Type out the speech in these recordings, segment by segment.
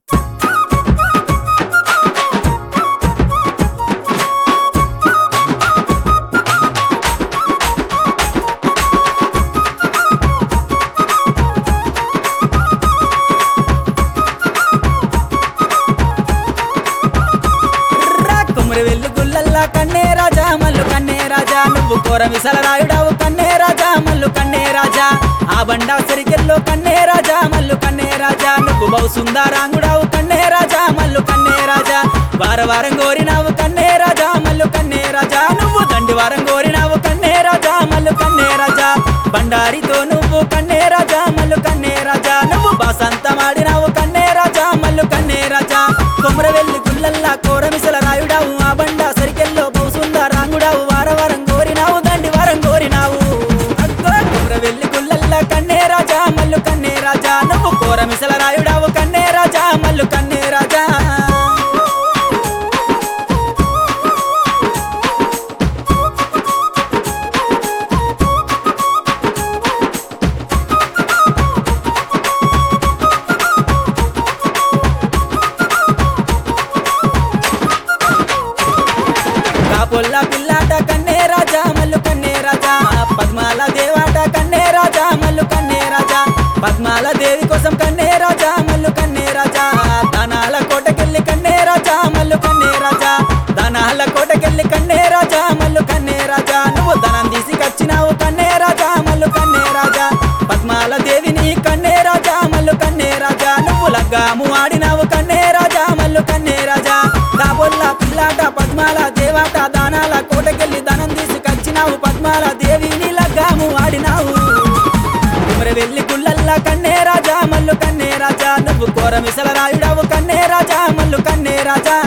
well గుల్లల్లా కన్నే రాజా మల్లు కన్నే రాజా నువ్వు కోర విసల రాయుడావు కన్నే రాజా మల్లు కన్నే రాజా ఆ బండా సరికెల్లో కన్నే రాజా మల్లు కన్నే రాజా నువ్వు బహు సుందరాంగుడావు కన్నే రాజా మల్లు కన్నే రాజా వారం కోరినావు కన్నే రాజా మల్లు కన్నే రాజా నువ్వు దండివారం కోరినావు కన్నే రాజా మల్లు కన్నే రాజా బండారితో నువ్వు కన్నే రాజా మల్లు కన్నే రాజా నువ్వు బాసంతమాడినావు కన్నే రాజా మల్లు కన్నే రాజా కొమరవెల్లి గుల్లల్లా కోరమిసల రాయుడావు ఆ బండా సరికెల్లో బహుసుందా రాంగుడావు వారం కోరినావు దండి వారం కోరినావు కొమరవెల్లి గుల్లల్లా కన్నే రాజా మల్లు కన్నే రాజా నువ్వు కోరమిసల రాయుడావు కన్నే రాజా మల్లు కన్నే రాజా పొల్ల పిల్లాట కన్నే రాజా మల్లు కన్నే రాజా పద్మాల దేవాట కన్నే రాజా మల్లు కన్నే రాజా పద్మాల దేవి కోసం కన్నే రాజా మల్లు కన్నే రాజా దానాల కోటకెళ్ళి కన్నే రాజా మల్లు కన్నే రాజా దానాల కోటకెళ్ళి కన్నే రాజా మల్లు కన్నే రాజా నువ్వు ధనం తీసి కచ్చినావు కన్నే రాజా మల్లు కన్నే రాజా పద్మాల దేవిని కన్నే రాజా మల్లు కన్నే రాజా నువ్వు లగ్గాము ఆడినావు కన్నే రాజా మల్లు కన్నే రాజా కాబొల్ల పిల్లాట పద్మాల దేవాట దానాల కోటకెళ్ళి ధనం తీసి కచ్చినావు పద్మాల దేవిని లగ్గాము ఆడినావు కుమరవెల్లి గుల్లల్లా కన్నే రాజా మల్లు కన్నే రాజా నువ్వు కోరమిసల రాయుడావు కన్నే రాజా మల్లు కన్నే రాజా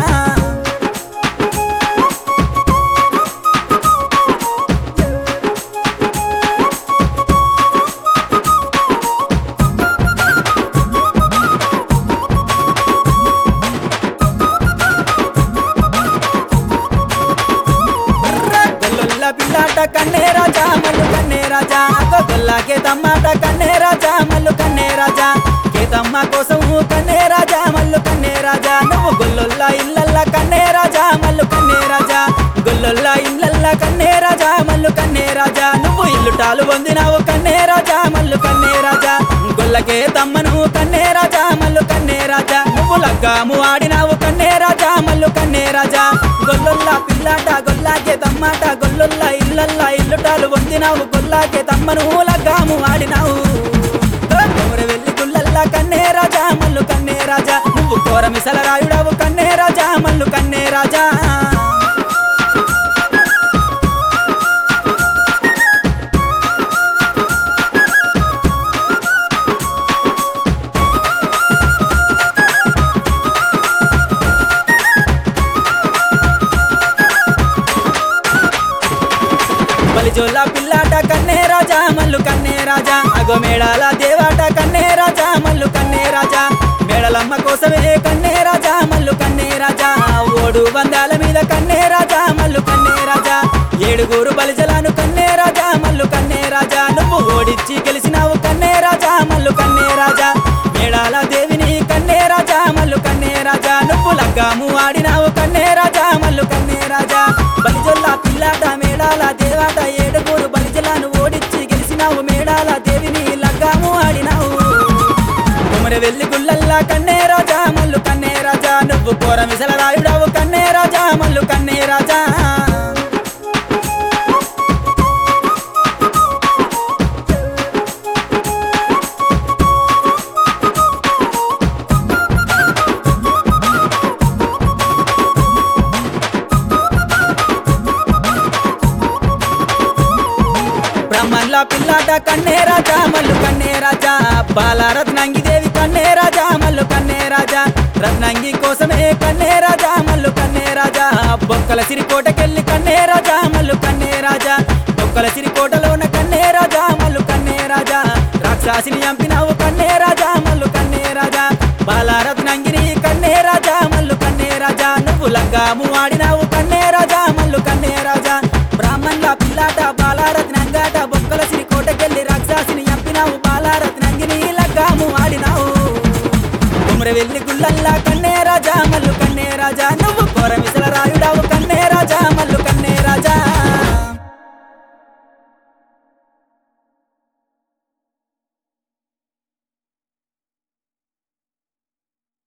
పిల్లాట కన్నే రాజా మల్లు కన్నే రాజా గొల్లాకే తమ్మాట కన్నే రాజా మల్లు కన్నే రాజా కేతమ్మ కోసం కన్నే రాజా మల్లు కన్నే రాజా నువ్వు గొల్లొల్లా ఇల్లల్లా కన్నే రాజా మల్లు కన్నే రాజా గొల్లొల్లా ఇల్లల్లా కన్నే రాజా మల్లు కన్నే రాజా నువ్వు ఇల్లుటాలు పొందినావు కన్నే రాజా మల్లు కన్నే రాజా గొల్లకే తమ్మను కన్నే రాజా మల్లు కన్నే రాజా నువ్వు లగ్గాము ఆడినావు కన్నే రాజా మల్లు కన్నే రాజా గొల్లొల్లా పిల్లాట గొల్లాకే తమ్మాట గొల్లొల్లా ఇల్లల్లా ఇల్లుటాలు పొందినావు గొల్లాకే తమ్మను లగ్గాము ఆడినావు కొమరవెల్లి గుల్లల్లా కన్నే రాజా మల్లు కన్నే రాజా నువ్వు కోరమిసల రాయుడావు కన్నే రాజా మల్లు కన్నే రాజా బలిజోల్లా పిల్లాట కన్నే రాజా మల్లు కన్నే రాజా అగో మేడాల దేవాట కన్నే రాజా మల్లు కన్నే రాజా మేడలమ్మ కోసమే కన్నే రాజా మల్లు కన్నే రాజా ఓడు బందాల మీద కన్నే రాజా మల్లు కన్నే రాజా ఏడుగురు బలిజలను కన్నే రాజా మల్లు కన్నే రాజా నువ్వు ఓడిచ్చి గెలిచినావు కన్నే రాజా మల్లు కన్నే రాజా మేడాల దేవిని కన్నే రాజా మల్లు కన్నే రాజా నువ్వు లగ్గాము ఆడినావు కన్నే రాజా మల్లు కన్నే రాజా బలిజొల్లా పిల్లాట మేడాల దేవాట ఏడుగురు బలిజలను ఓడిచ్చి గెలిచినావు మేడాల దేవిని లగ్గాము ఆడినావు కొమరవెల్లి గుల్లల్లా కన్నే రాజా మల్లు కన్నే రాజా నువ్వు కోరమిసల రాయుడావు కన్నే రాజా మల్లు కన్నే రాజా బ్రహ్మన్లా పిల్లాట కన్నే రాజా మల్లు కన్నే రాజా బాలరత్నంగి దేవి కన్నే రాజా మల్లు కన్నే రాజా రత్నంగి కోసమే కన్నే రాజా మల్లు కన్నే రాజా బొక్కల సిరికోటకెళ్ళి కన్నే రాజా మల్లు కన్నే రాజా బొక్కల సిరికోటలోన కన్నే రాజా మల్లు కన్నే రాజా రాక్షసిని చంపినావు కన్నే రాజా మల్లు కన్నే రాజా బాలరత్నంగిని కన్నే రాజా మల్లు కన్నే రాజా నువ్వు లగ్గాము ఆడినావు కన్నే రాజా మల్లు కన్నే రాజా బ్రాహ్మణ్ల పిల్లాట బాలరత్నంగాట బొక్కల సిరికోటకెళ్ళి రాక్షసిని చంపినావు బాలరత్నంగిని లగ్గాము ఆడినావు కొమరవెల్లి గుల్లల్లా కన్నే రాజా మల్లు కన్నే రాజా నువ్వు కోరమిసల రాయుడావు